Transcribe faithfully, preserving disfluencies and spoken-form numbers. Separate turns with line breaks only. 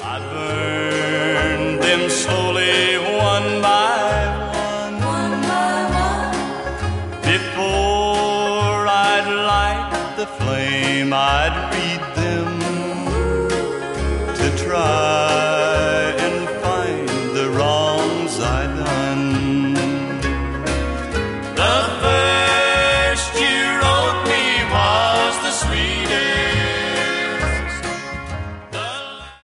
I'd burn them slowly one by one,
one by one.
before I'd light the flame I'd